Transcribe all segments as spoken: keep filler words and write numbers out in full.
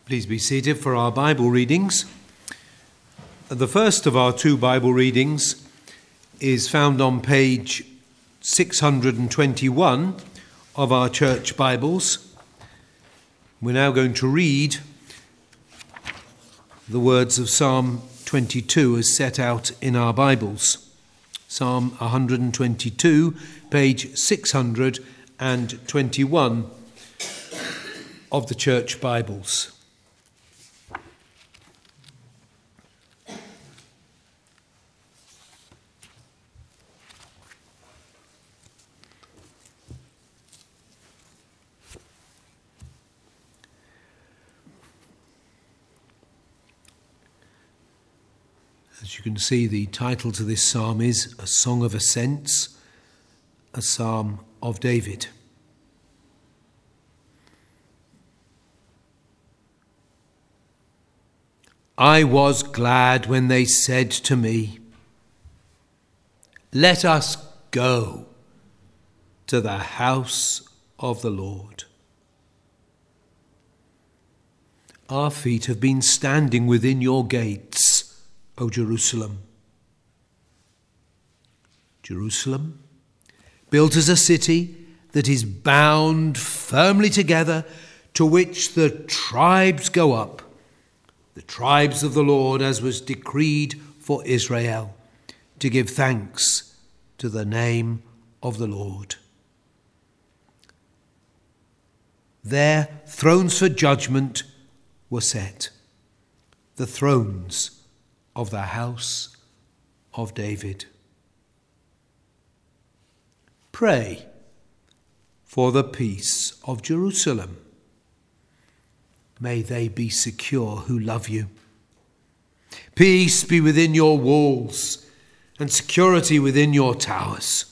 Please be seated for our Bible readings. The first of our two Bible readings is found on page six hundred twenty-one of our church Bibles. We're now going to read the words of Psalm twenty-two as set out in our Bibles. Psalm one hundred twenty-two, page six hundred twenty-one of the church Bibles. As you can see, the title to this psalm is A Song of Ascents, a Psalm of David. I was glad when they said to me, "Let us go to the house of the Lord." Our feet have been standing within your gates, O Jerusalem. Jerusalem, built as a city that is bound firmly together, to which the tribes go up, the tribes of the Lord, as was decreed for Israel, to give thanks to the name of the Lord. There thrones for judgment were set, the thrones of the house of David. Pray for the peace of Jerusalem. May they be secure who love you. Peace be within your walls and security within your towers.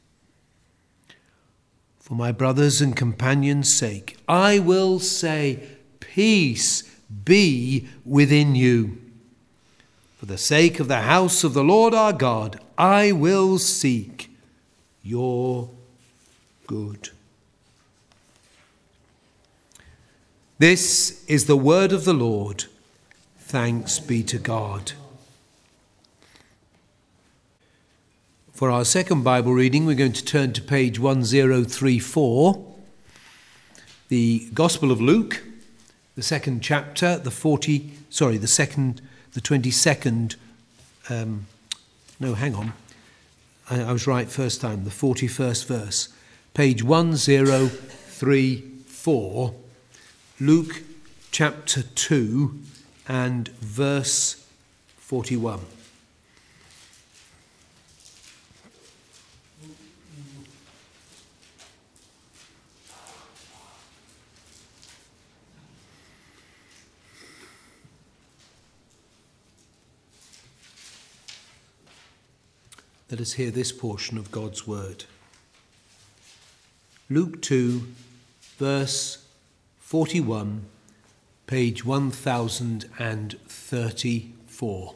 For my brothers and companions' sake, I will say, peace be within you. For the sake of the house of the Lord our God, I will seek your good. This is the word of the Lord. Thanks be to God. For our second Bible reading, we're going to turn to page one thousand thirty-four, the Gospel of Luke, the second chapter, the forty, sorry, the second, the twenty-second, um, no, hang on, I, I was right first time, the forty-first verse, page one thousand thirty-four, Luke chapter two and verse forty-one. Let us hear this portion of God's word. Luke two, verse forty-one, page one thousand thirty-four.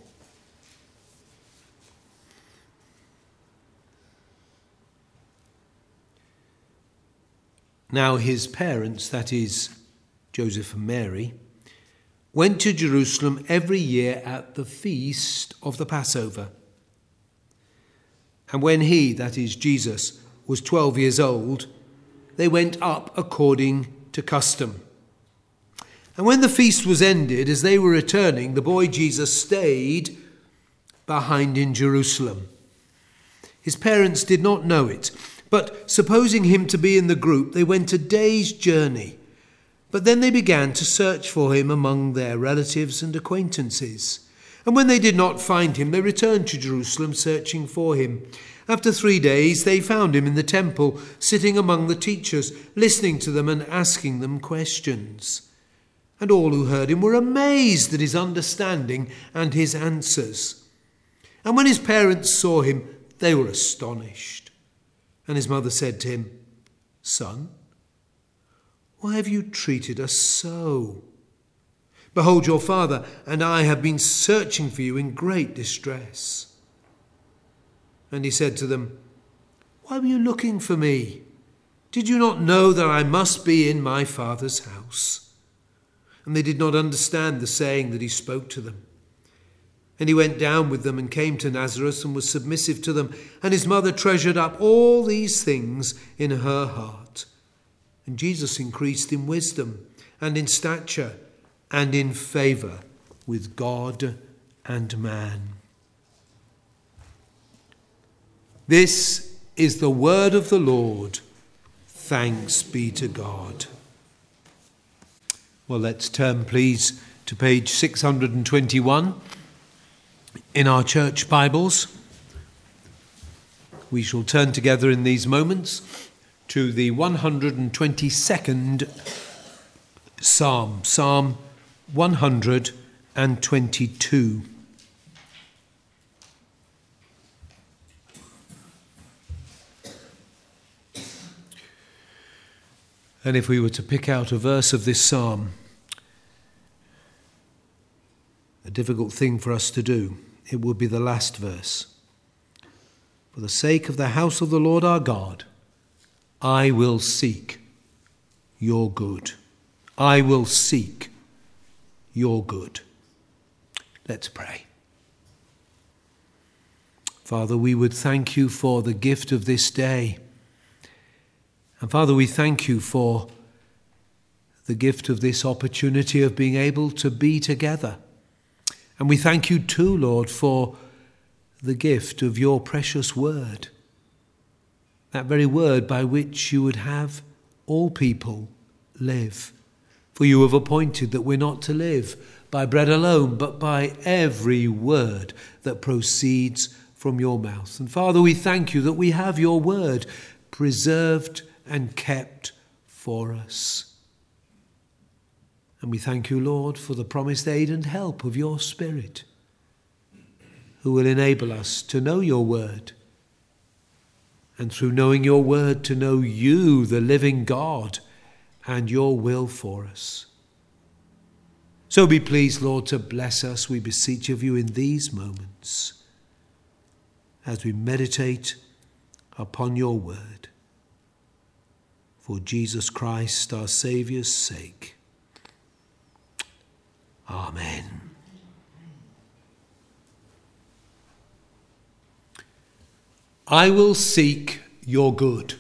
Now his parents, that is, Joseph and Mary, went to Jerusalem every year at the feast of the Passover. And when he, that is Jesus, was twelve years old, they went up according to custom. And when the feast was ended, as they were returning, the boy Jesus stayed behind in Jerusalem. His parents did not know it, but supposing him to be in the group, they went a day's journey. But then they began to search for him among their relatives and acquaintances. And when they did not find him, they returned to Jerusalem searching for him. After three days, they found him in the temple, sitting among the teachers, listening to them and asking them questions. And all who heard him were amazed at his understanding and his answers. And when his parents saw him, they were astonished. And his mother said to him, "Son, why have you treated us so? Behold, your father and I have been searching for you in great distress." And he said to them, "Why were you looking for me? Did you not know that I must be in my Father's house?" and they did not understand the saying that he spoke to them. And he went down with them and came to Nazareth and was submissive to them. And his mother treasured up all these things in her heart. And Jesus increased in wisdom and in stature and in favour with God and man. This is the word of the Lord. Thanks be to God. Well, let's turn, please, to page six hundred twenty-one in our church Bibles. We shall turn together in these moments to the one hundred twenty-second Psalm, Psalm one hundred twenty-two. And if we were to pick out a verse of this psalm, a difficult thing for us to do, it would be the last verse. For the sake of the house of the Lord our God, I will seek your good. I will seek your good. Let's pray. Father, we would thank you for the gift of this day. And Father, we thank you for the gift of this opportunity of being able to be together. And we thank you too, Lord, for the gift of your precious word, that very word by which you would have all people live. For you have appointed that we're not to live by bread alone, but by every word that proceeds from your mouth. And Father, we thank you that we have your word preserved and kept for us. And we thank you, Lord, for the promised aid and help of your Spirit, who will enable us to know your word, and through knowing your word to know you, the living God, and your will for us. So be pleased, Lord, to bless us, we beseech of you, in these moments, as we meditate upon your word. For Jesus Christ, our Saviour's sake. Amen. I will seek your good.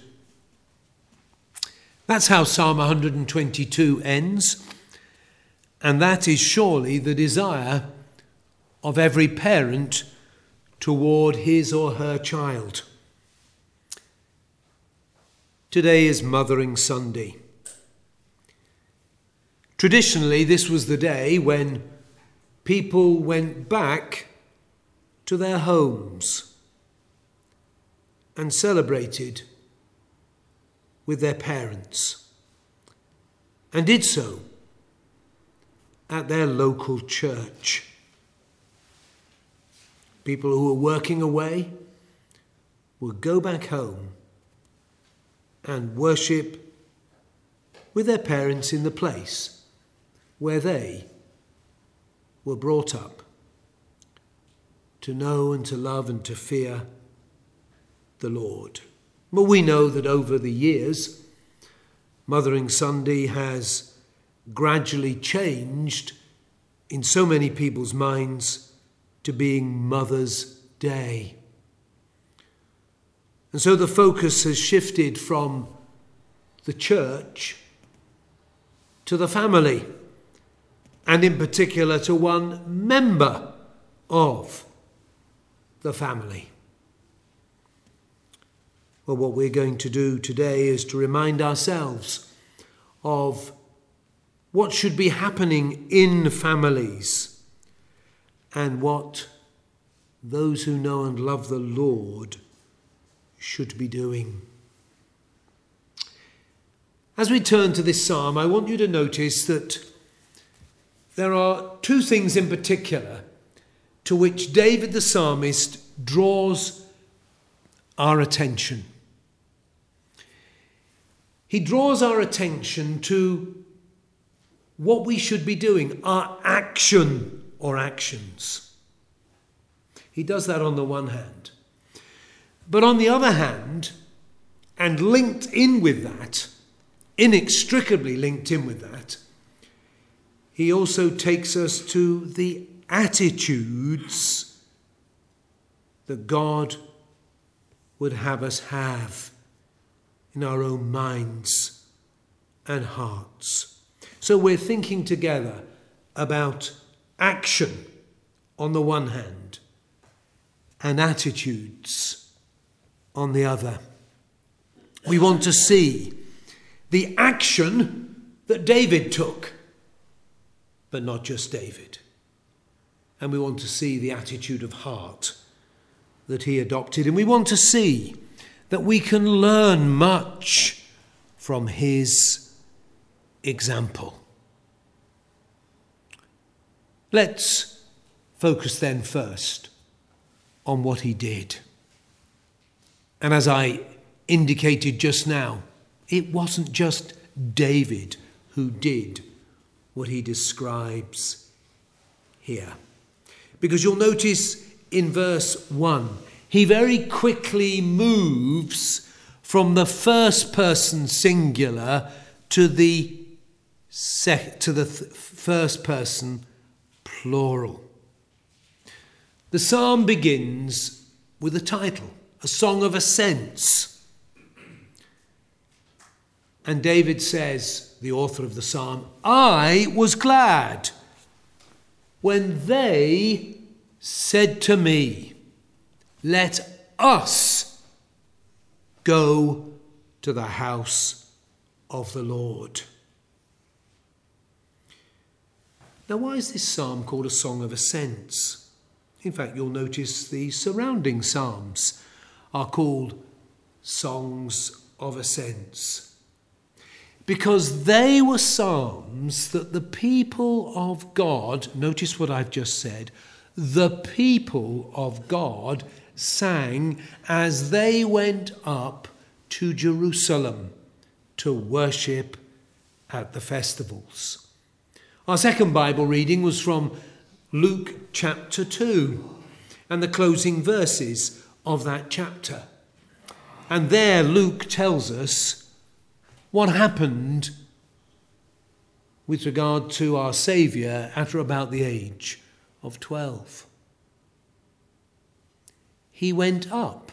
That's how Psalm one hundred twenty-two ends, and that is surely the desire of every parent toward his or her child. Today is Mothering Sunday. Traditionally, this was the day when people went back to their homes and celebrated with their parents, and did so at their local church. People who were working away would go back home and worship with their parents in the place where they were brought up to know and to love and to fear the Lord. But we know that over the years, Mothering Sunday has gradually changed in so many people's minds to being Mother's Day. And so the focus has shifted from the church to the family, and in particular to one member of the family. Well, what we're going to do today is to remind ourselves of what should be happening in families and what those who know and love the Lord should be doing. As we turn to this psalm, I want you to notice that there are two things in particular to which David the psalmist draws our attention. He draws our attention to what we should be doing, our action or actions. He does that on the one hand. But on the other hand, and linked in with that, inextricably linked in with that, he also takes us to the attitudes that God would have us have in our own minds and hearts. So we're thinking together about action on the one hand and attitudes on the other. We want to see the action that David took, but not just David. And we want to see the attitude of heart that he adopted. And we want to see that we can learn much from his example. Let's focus then first on what he did. And as I indicated just now, it wasn't just David who did what he describes here. Because you'll notice in verse one, he very quickly moves from the first person singular to the sec- to the th- first person plural. The psalm begins with a title, a song of ascents. And David says, the author of the psalm, I was glad when they said to me, let us go to the house of the Lord. Now, why is this psalm called a song of ascents? In fact, you'll notice the surrounding psalms are called songs of ascents, because they were psalms that the people of God, notice what I've just said, the people of God sang as they went up to Jerusalem to worship at the festivals. Our second Bible reading was from Luke chapter two and the closing verses of that chapter. And there Luke tells us what happened with regard to our Saviour at about the age of twelve. He went up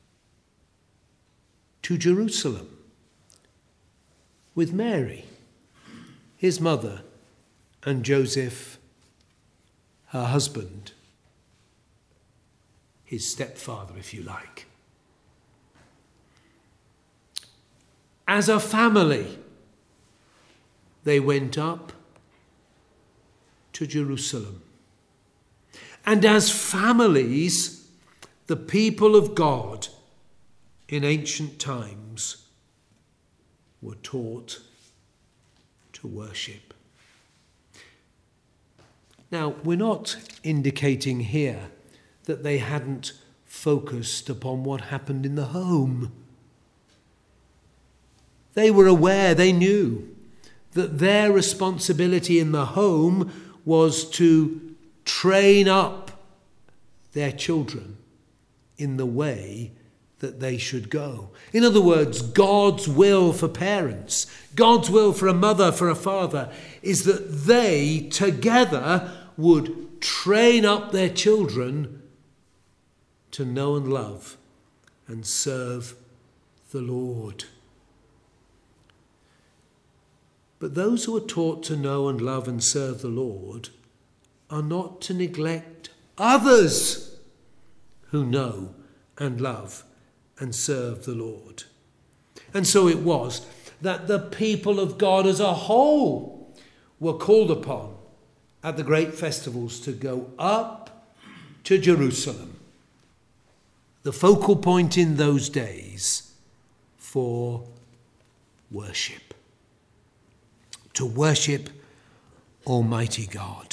to Jerusalem with Mary, his mother, and Joseph, her husband, his stepfather, if you like. As a family, they went up to Jerusalem. And as families, the people of God in ancient times were taught to worship. Now, we're not indicating here that they hadn't focused upon what happened in the home. They were aware, they knew that their responsibility in the home was to train up their children in the way that they should go. In other words, God's will for parents, God's will for a mother, for a father, is that they together would train up their children to know and love and serve the Lord. But those who are taught to know and love and serve the Lord are not to neglect others who know and love and serve the Lord. And so it was that the people of God as a whole were called upon at the great festivals to go up to Jerusalem, the focal point in those days for worship, to worship Almighty God.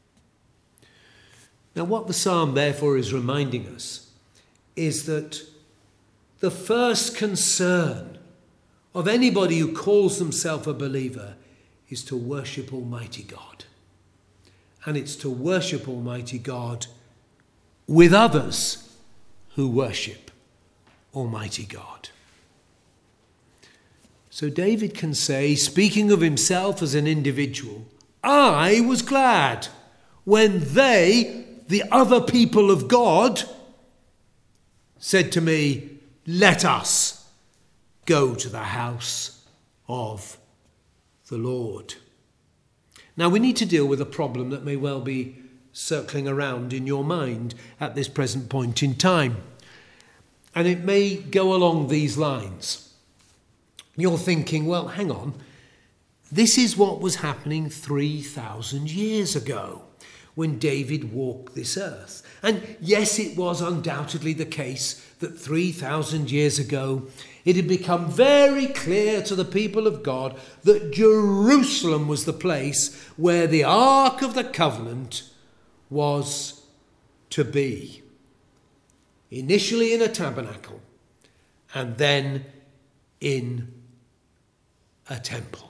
Now, what the psalm therefore is reminding us is that the first concern of anybody who calls themselves a believer is to worship Almighty God. And it's to worship Almighty God with others who worship Almighty God. So David can say, speaking of himself as an individual, I was glad when they, the other people of God, said to me, let us go to the house of the Lord. Now we need to deal with a problem that may well be circling around in your mind at this present point in time. And it may go along these lines. You're thinking, well, hang on, this is what was happening three thousand years ago when David walked this earth. And yes, it was undoubtedly the case that three thousand years ago it had become very clear to the people of God that Jerusalem was the place where the Ark of the Covenant was to be. Initially in a tabernacle, and then in a temple.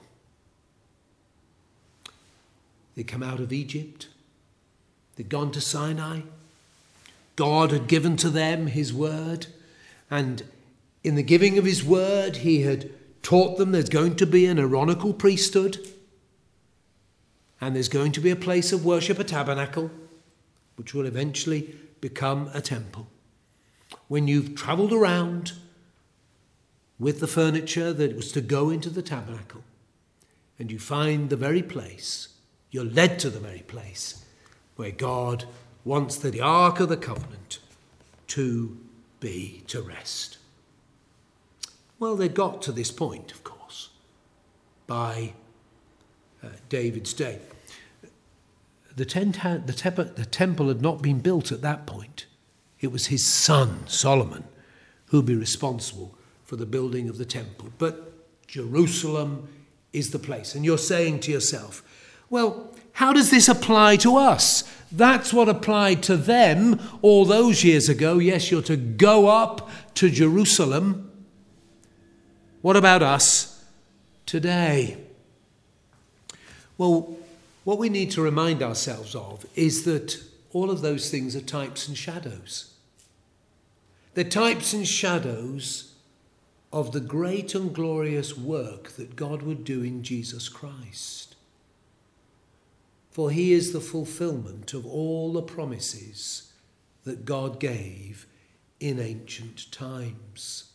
They'd come out of Egypt. They'd gone to Sinai. God had given to them his word, and in the giving of his word, he had taught them there's going to be an Aaronical priesthood, and there's going to be a place of worship, a tabernacle, which will eventually become a temple. When you've travelled around with the furniture that was to go into the tabernacle, and you find the very place, you're led to the very place where God wants the Ark of the Covenant to be, to rest. Well, they got to this point, of course, by uh, David's day. The, tent had, the, te- the temple had not been built at that point. It was his son, Solomon, who would be responsible for the building of the temple. But Jerusalem is the place. And you're saying to yourself, well, how does this apply to us? That's what applied to them all those years ago. Yes, you're to go up to Jerusalem. What about us today? Well, what we need to remind ourselves of is that all of those things are types and shadows. They're types and shadows of the great and glorious work that God would do in Jesus Christ. For he is the fulfillment of all the promises that God gave in ancient times.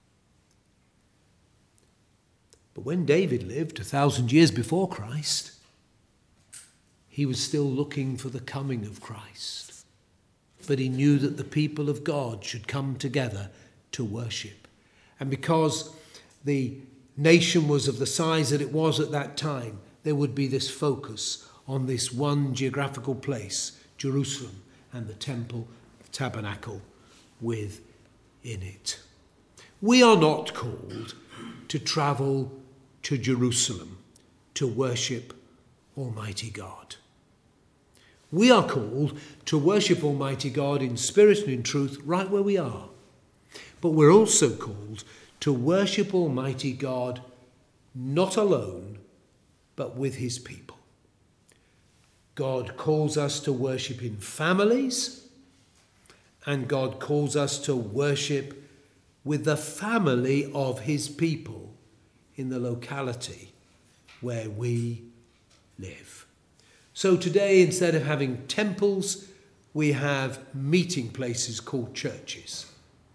But when David lived a thousand years before Christ, he was still looking for the coming of Christ. But he knew that the people of God should come together to worship. And because the nation was of the size that it was at that time, there would be this focus on this one geographical place, Jerusalem, and the temple, the tabernacle within it. We are not called to travel to Jerusalem to worship Almighty God. We are called to worship Almighty God in spirit and in truth right where we are. But we're also called to worship Almighty God not alone, but with his people. God calls us to worship in families, and God calls us to worship with the family of his people in the locality where we live. So today, instead of having temples, we have meeting places called churches.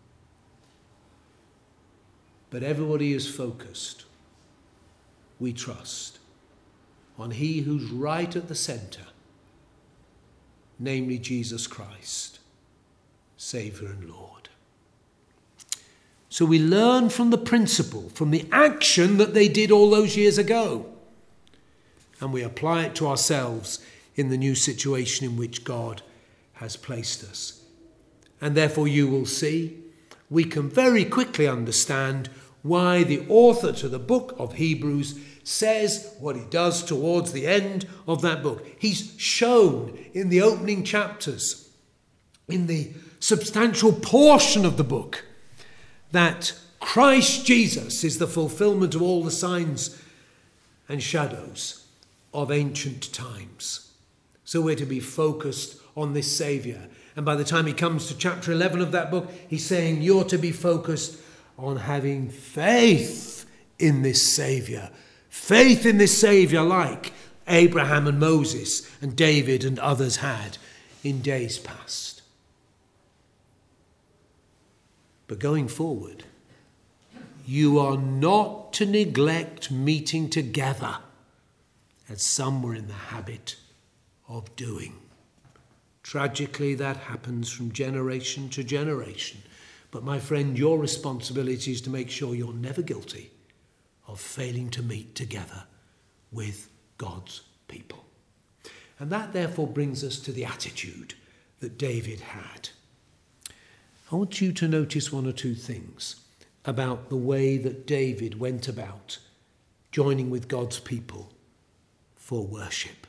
But everybody is focused, we trust, on he who's right at the centre, namely Jesus Christ, Saviour and Lord. So we learn from the principle, from the action that they did all those years ago, and we apply it to ourselves in the new situation in which God has placed us. And therefore you will see, we can very quickly understand why the author to the book of Hebrews says what he does towards the end of that book. He's shown in the opening chapters, in the substantial portion of the book, that Christ Jesus is the fulfillment of all the signs and shadows of ancient times. So we're to be focused on this Saviour. And by the time he comes to chapter eleven of that book, he's saying you're to be focused on having faith in this Saviour. Faith in this Saviour like Abraham and Moses and David and others had in days past. But going forward, you are not to neglect meeting together, as some were in the habit of doing. Tragically, that happens from generation to generation. But my friend, your responsibility is to make sure you're never guilty of failing to meet together with God's people. And that therefore brings us to the attitude that David had. I want you to notice one or two things about the way that David went about joining with God's people for worship.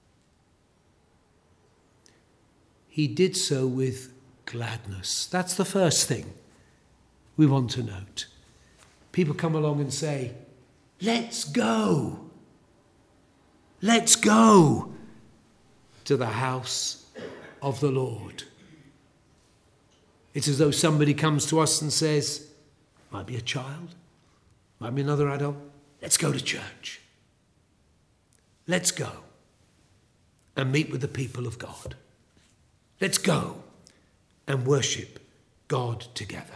He did so with gladness. That's the first thing we want to note. People come along and say, let's go. Let's go to the house of the Lord. It's as though somebody comes to us and says, might be a child, might be another adult, let's go to church. Let's go and meet with the people of God. Let's go and worship God together.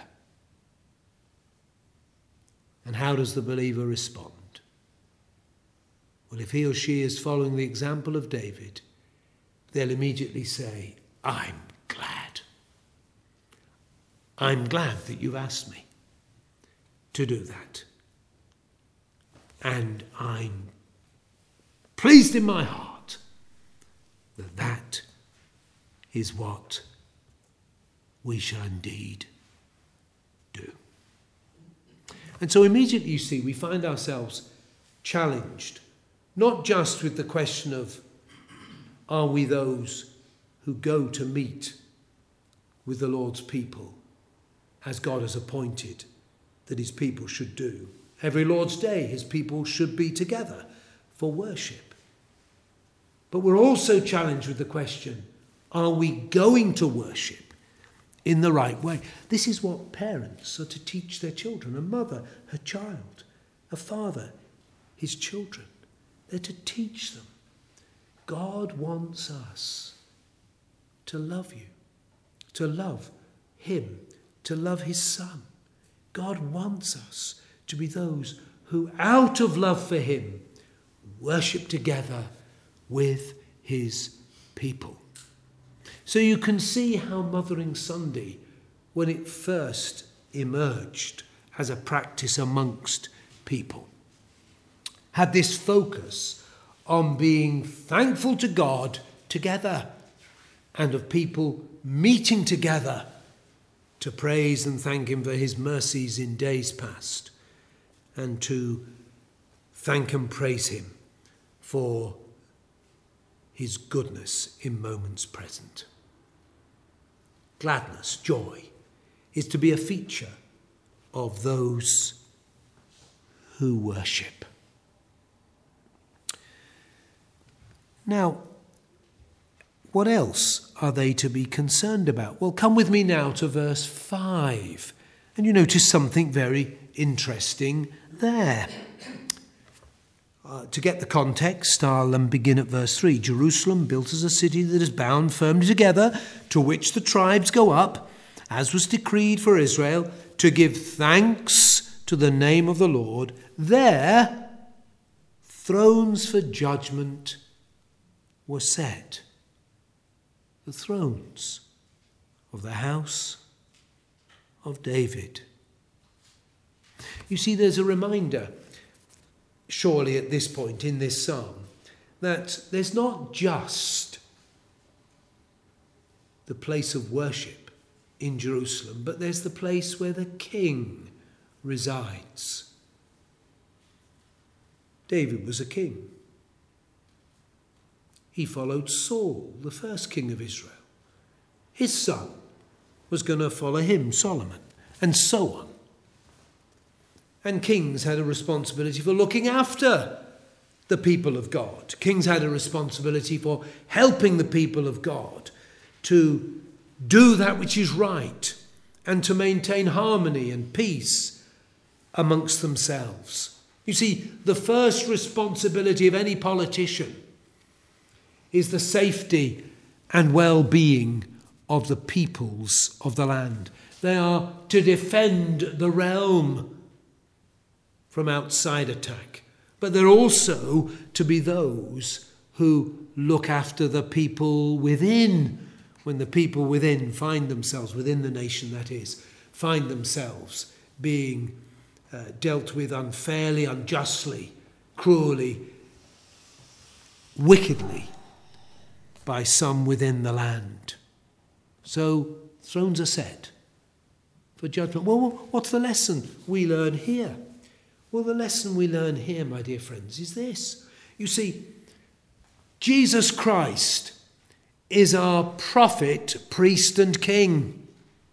And how does the believer respond? Well, if he or she is following the example of David, they'll immediately say, I'm glad. I'm glad that you've asked me to do that. And I'm pleased in my heart that that is what we shall indeed do. And so immediately, you see, we find ourselves challenged, not just with the question of, are we those who go to meet with the Lord's people as God has appointed that his people should do? Every Lord's Day, his people should be together for worship. But we're also challenged with the question, are we going to worship in the right way? This is what parents are to teach their children. A mother, her child. A father, his children. They're to teach them. God wants us to love you, to love him, to love his son. God wants us to be those who, out of love for him, worship together with his people. So you can see how Mothering Sunday, when it first emerged as a practice amongst people, had this focus on being thankful to God together and of people meeting together to praise and thank him for his mercies in days past and to thank and praise him for his goodness in moments present. Gladness, joy, is to be a feature of those who worship. Now, what else are they to be concerned about? Well, come with me now to verse five, and you notice something very interesting there. Uh, to get the context, I'll um, begin at verse three. Jerusalem, built as a city that is bound firmly together, to which the tribes go up, as was decreed for Israel, to give thanks to the name of the Lord. There, thrones for judgment were set. The thrones of the house of David. You see, there's a reminder, surely at this point in this psalm, that there's not just the place of worship in Jerusalem, but there's the place where the king resides. David was a king. He followed Saul, the first king of Israel. His son was going to follow him, Solomon, and so on. And kings had a responsibility for looking after the people of God. Kings had a responsibility for helping the people of God to do that which is right and to maintain harmony and peace amongst themselves. You see, the first responsibility of any politician is the safety and well-being of the peoples of the land. They are to defend the realm from outside attack, but they're also to be those who look after the people within. When the people within find themselves, within the nation that is, find themselves being uh, dealt with unfairly, unjustly, cruelly, wickedly by some within the land. So thrones are set for judgment. Well, what's the lesson we learn here? Well, the lesson we learn here, my dear friends, is this. You see, Jesus Christ is our prophet, priest and king.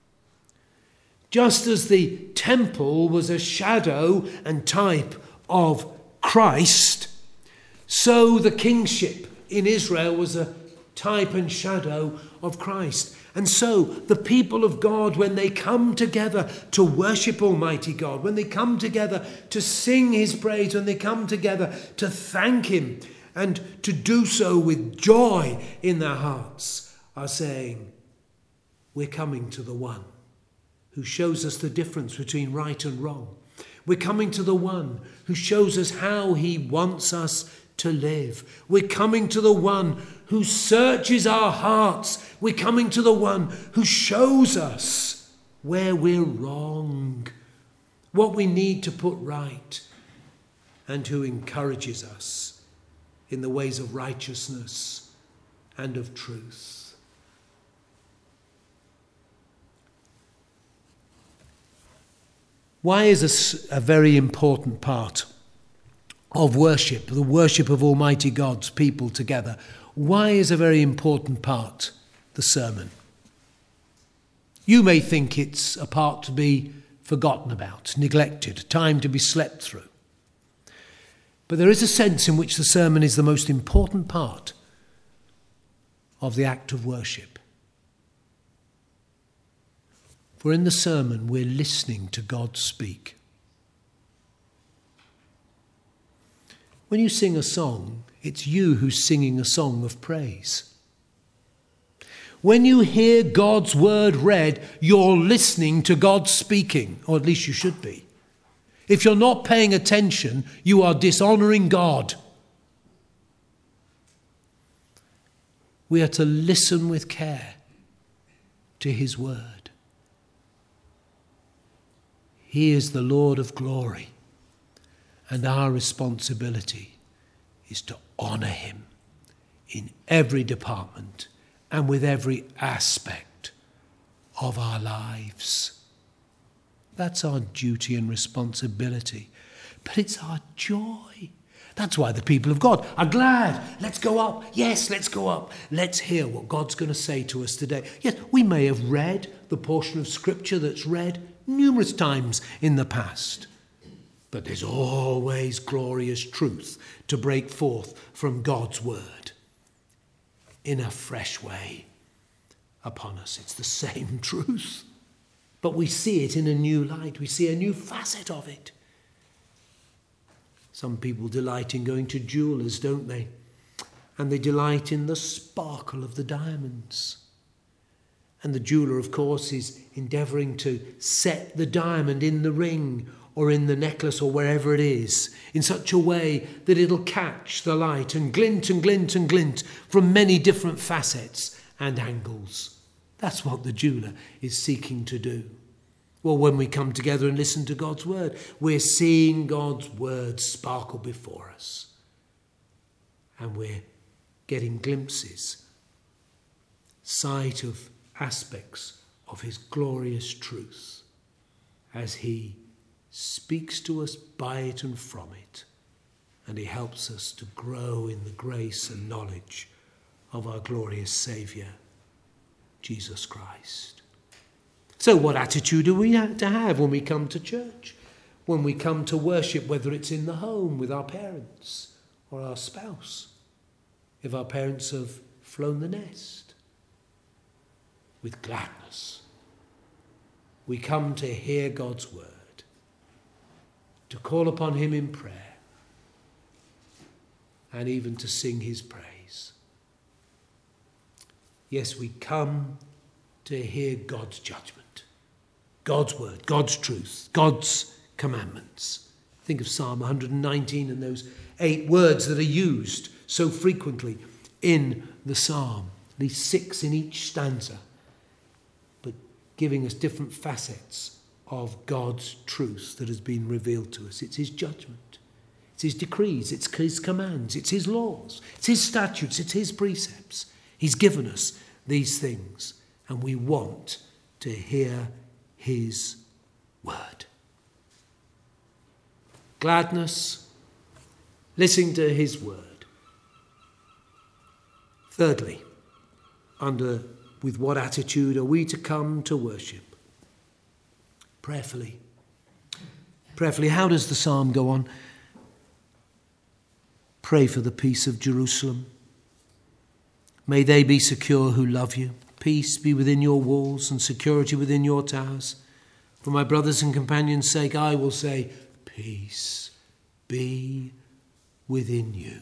Just as the temple was a shadow and type of Christ, so the kingship in Israel was a type and shadow of Christ. And so the people of God, when they come together to worship Almighty God, when they come together to sing his praise, when they come together to thank him and to do so with joy in their hearts, are saying, we're coming to the one who shows us the difference between right and wrong. We're coming to the one who shows us how he wants us to live. We're coming to the one who searches our hearts. We're coming to the one who shows us where we're wrong, what we need to put right, and who encourages us in the ways of righteousness and of truth. Why is this a very important part of worship, the worship of Almighty God's people together? Why is a very important part the sermon? You may think it's a part to be forgotten about, neglected, time to be slept through. But there is a sense in which the sermon is the most important part of the act of worship. For in the sermon, we're listening to God speak. When you sing a song, it's you who's singing a song of praise. When you hear God's word read, you're listening to God speaking, or at least you should be. If you're not paying attention, you are dishonoring God. We are to listen with care to his word. He is the Lord of glory, and our responsibility is to honour him in every department and with every aspect of our lives. That's our duty and responsibility, but it's our joy. That's why the people of God are glad. Let's go up. Yes, let's go up. Let's hear what God's going to say to us today. Yes, we may have read the portion of Scripture that's read numerous times in the past, but there's always glorious truth to break forth from God's word in a fresh way upon us. It's the same truth, but we see it in a new light. We see a new facet of it. Some people delight in going to jewellers, don't they? And they delight in the sparkle of the diamonds. And the jeweller, of course, is endeavouring to set the diamond in the ring or in the necklace or wherever it is in such a way that it'll catch the light and glint and glint and glint from many different facets and angles. That's what the jeweller is seeking to do. Well, when we come together and listen to God's word, we're seeing God's word sparkle before us. And we're getting glimpses, sight of aspects of his glorious truth as he speaks to us by it and from it, and he helps us to grow in the grace and knowledge of our glorious Saviour, Jesus Christ. So what attitude are we to have when we come to church, when we come to worship, whether it's in the home with our parents or our spouse, if our parents have flown the nest? With gladness. We come to hear God's word, to call upon him in prayer, and even to sing his praise. Yes, we come to hear God's judgment, God's word, God's truth, God's commandments. Think of Psalm one nineteen and those eight words that are used so frequently in the psalm, at least six in each stanza, but giving us different facets of God's truth that has been revealed to us. It's his judgment, it's his decrees, it's his commands, it's his laws, it's his statutes, it's his precepts. He's given us these things, and we want to hear his word. Gladness, listening to his word. Thirdly, under with what attitude are we to come to worship? Prayerfully. Prayerfully. How does the psalm go on? Pray for the peace of Jerusalem. May they be secure who love you. Peace be within your walls and security within your towers. For my brothers and companions' sake, I will say, peace be within you.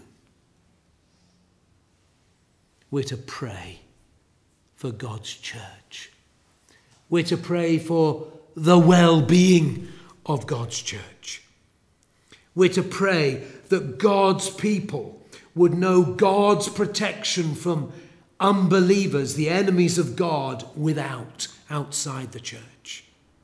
We're to pray for God's church. We're to pray for the well-being of God's church. We're to pray that God's people would know God's protection from unbelievers, the enemies of God, without, outside the church.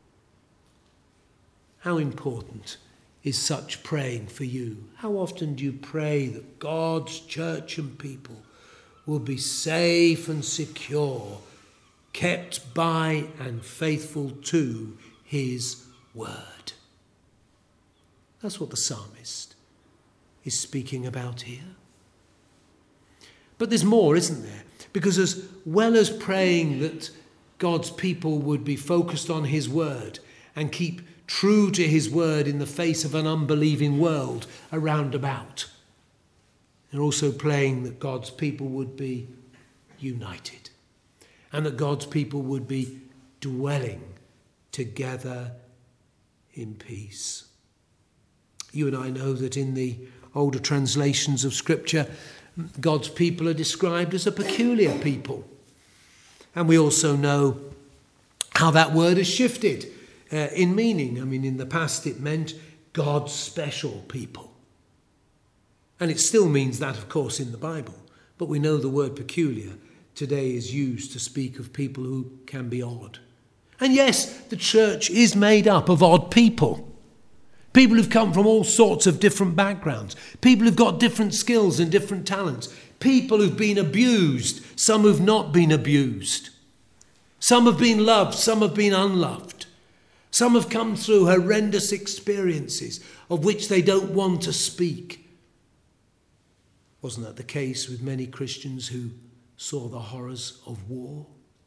How important is such praying for you? How often do you pray that God's church and people will be safe and secure, kept by and faithful to his word? That's what the psalmist is speaking about here. But there's more, isn't there? Because as well as praying that God's people would be focused on his word and keep true to his word in the face of an unbelieving world around about, they're also praying that God's people would be united and that God's people would be dwelling together in peace. You and I know that in the older translations of Scripture, God's people are described as a peculiar people. And we also know how that word has shifted uh, in meaning. I mean, in the past it meant God's special people. And it still means that, of course, in the Bible. But we know the word peculiar today is used to speak of people who can be odd. And yes, the church is made up of odd people. People who've come from all sorts of different backgrounds. People who've got different skills and different talents. People who've been abused, some who've not been abused. Some have been loved, some have been unloved. Some have come through horrendous experiences of which they don't want to speak. Wasn't that the case with many Christians who saw the horrors of war?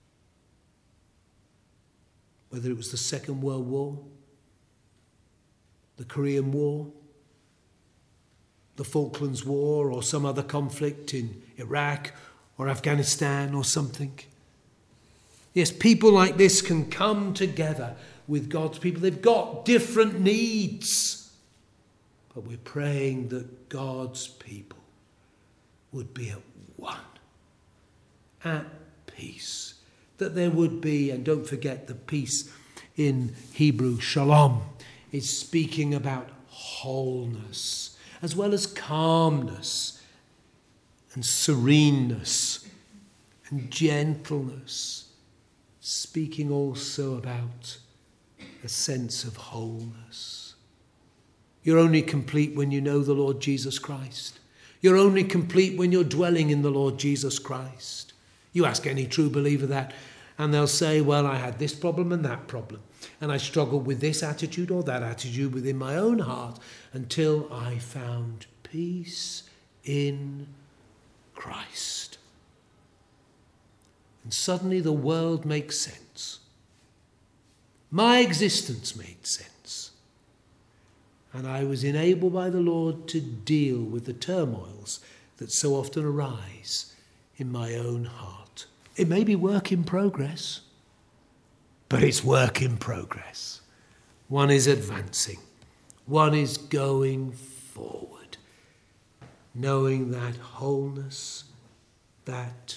Whether it was the Second World War, the Korean War, the Falklands War, or some other conflict in Iraq or Afghanistan or something. Yes, people like this can come together with God's people. They've got different needs. But we're praying that God's people would be at one, at peace. That there would be, and don't forget the peace in Hebrew, shalom, is speaking about wholeness, as well as calmness and sereneness and gentleness, speaking also about a sense of wholeness. You're only complete when you know the Lord Jesus Christ. You're only complete when you're dwelling in the Lord Jesus Christ. You ask any true believer that, and they'll say, well, I had this problem and that problem, and I struggled with this attitude or that attitude within my own heart until I found peace in Christ. And suddenly the world makes sense. My existence made sense. And I was enabled by the Lord to deal with the turmoils that so often arise in my own heart. It may be work in progress, but it's work in progress. One is advancing. One is going forward, knowing that wholeness, that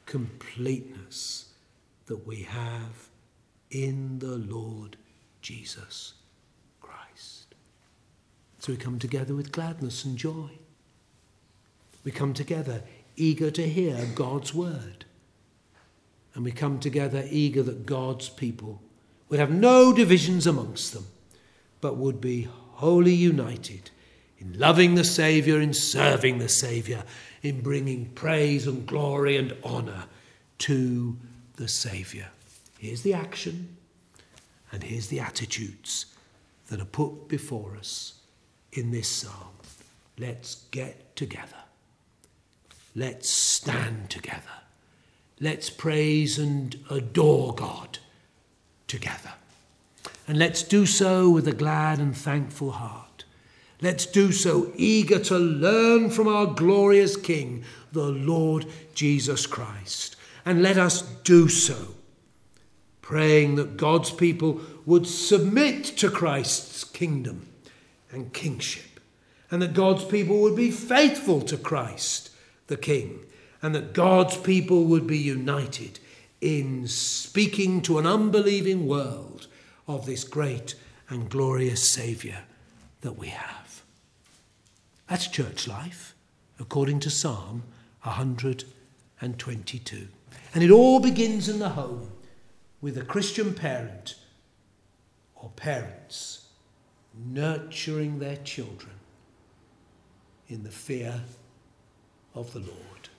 completeness that we have in the Lord Jesus Christ. So we come together with gladness and joy. We come together eager to hear God's word. And we come together eager that God's people would have no divisions amongst them, but would be wholly united in loving the Saviour, in serving the Saviour, in bringing praise and glory and honour to the Saviour. Here's the action, and here's the attitudes that are put before us in this psalm. Let's get together. Let's stand together. Let's praise and adore God together. And let's do so with a glad and thankful heart. Let's do so eager to learn from our glorious King, the Lord Jesus Christ. And let us do so, praying that God's people would submit to Christ's kingdom and kingship, and that God's people would be faithful to Christ, the King, and that God's people would be united in speaking to an unbelieving world of this great and glorious Saviour that we have. That's church life, according to Psalm one hundred twenty-two. And it all begins in the home with a Christian parent or parents nurturing their children in the fear of the Lord.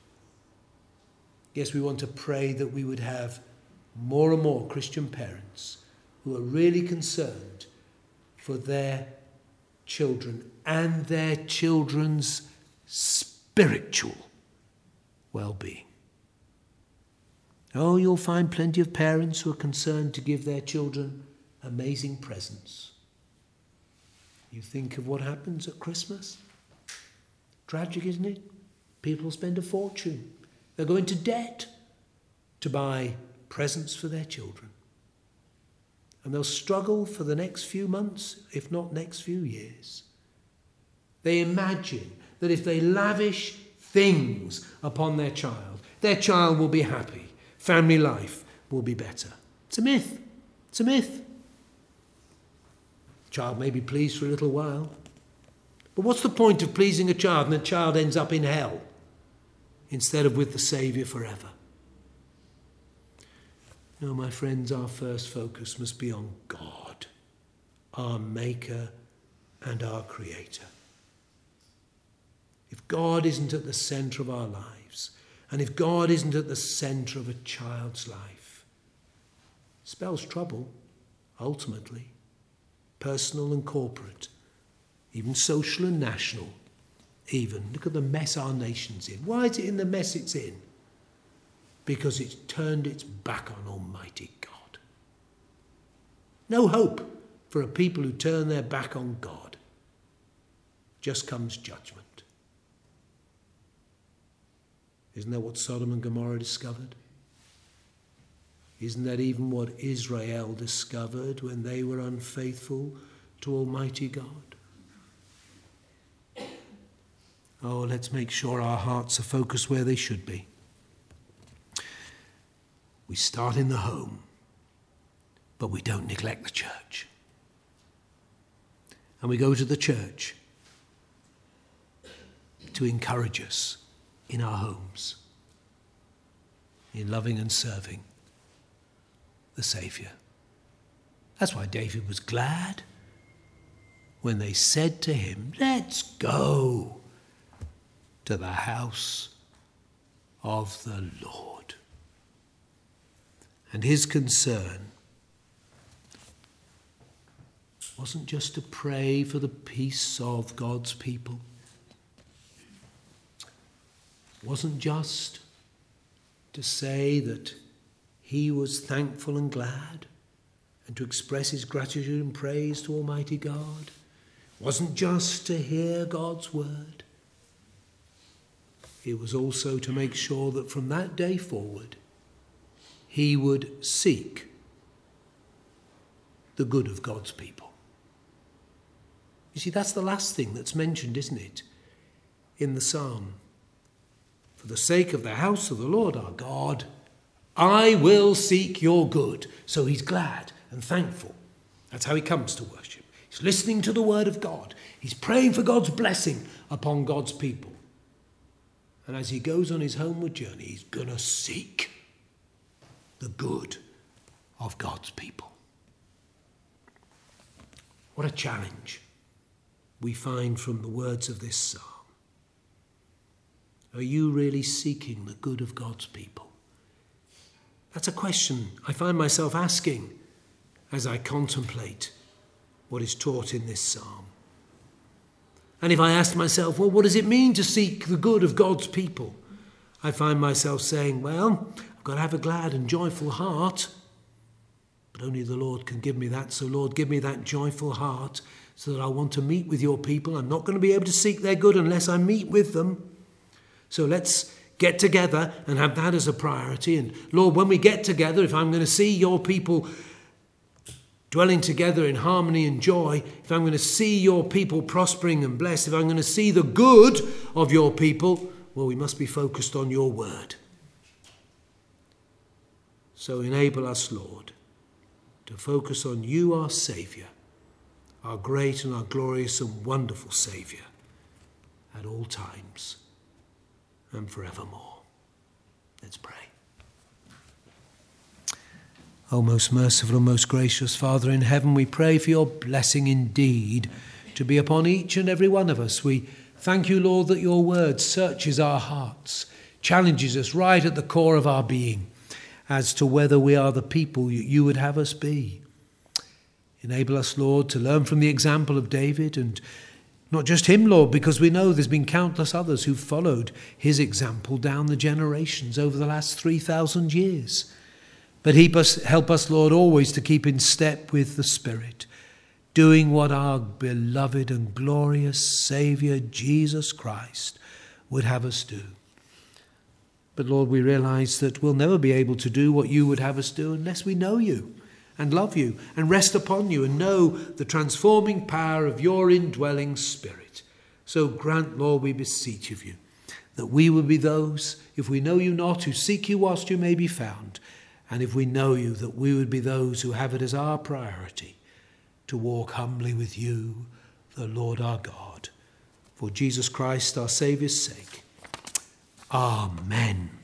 Yes, we want to pray that we would have more and more Christian parents who are really concerned for their children and their children's spiritual well-being. Oh, you'll find plenty of parents who are concerned to give their children amazing presents. You think of what happens at Christmas? Tragic, isn't it? People spend a fortune. They'll go into debt to buy presents for their children. And they'll struggle for the next few months, if not next few years. They imagine that if they lavish things upon their child, their child will be happy. Family life will be better. It's a myth. It's a myth. The child may be pleased for a little while. But what's the point of pleasing a child and the child ends up in hell instead of with the Saviour forever? No, my friends, our first focus must be on God, our Maker and our Creator. If God isn't at the centre of our lives, and if God isn't at the centre of a child's life, it spells trouble, ultimately, personal and corporate, even social and national, even. Look at the mess our nation's in. Why is it in the mess it's in? Because it's turned its back on Almighty God. No hope for a people who turn their back on God. Just comes judgment. Isn't that what Sodom and Gomorrah discovered? Isn't that even what Israel discovered when they were unfaithful to Almighty God? Oh, let's make sure our hearts are focused where they should be. We start in the home, but we don't neglect the church. And we go to the church to encourage us in our homes, in loving and serving the Saviour. That's why David was glad when they said to him, "Let's go to the house of the Lord." And his concern wasn't just to pray for the peace of God's people. Wasn't just to say that he was thankful and glad and to express his gratitude and praise to Almighty God. Wasn't just to hear God's word. It was also to make sure that from that day forward, he would seek the good of God's people. You see, that's the last thing that's mentioned, isn't it, in the psalm. For the sake of the house of the Lord our God, I will seek your good. So he's glad and thankful. That's how he comes to worship. He's listening to the word of God. He's praying for God's blessing upon God's people. And as he goes on his homeward journey, he's going to seek the good of God's people. What a challenge we find from the words of this psalm. Are you really seeking the good of God's people? That's a question I find myself asking as I contemplate what is taught in this psalm. And if I ask myself, well, what does it mean to seek the good of God's people? I find myself saying, well, I've got to have a glad and joyful heart. But only the Lord can give me that. So Lord, give me that joyful heart so that I want to meet with your people. I'm not going to be able to seek their good unless I meet with them. So let's get together and have that as a priority. And Lord, when we get together, if I'm going to see your people dwelling together in harmony and joy, if I'm going to see your people prospering and blessed, if I'm going to see the good of your people, well, we must be focused on your word. So enable us, Lord, to focus on you, our Saviour, our great and our glorious and wonderful Saviour, at all times and forevermore. Let's pray. O most merciful and most gracious Father in heaven, we pray for your blessing indeed to be upon each and every one of us. We thank you, Lord, that your word searches our hearts, challenges us right at the core of our being as to whether we are the people you would have us be. Enable us, Lord, to learn from the example of David, and not just him, Lord, because we know there's been countless others who've followed his example down the generations over the last three thousand years. But help us, help us, Lord, always to keep in step with the Spirit, doing what our beloved and glorious Saviour, Jesus Christ, would have us do. But Lord, we realise that we'll never be able to do what you would have us do unless we know you and love you and rest upon you and know the transforming power of your indwelling Spirit. So grant, Lord, we beseech of you, that we will be those, if we know you not, who seek you whilst you may be found, and if we know you, that we would be those who have it as our priority to walk humbly with you, the Lord our God. For Jesus Christ, our Saviour's sake. Amen.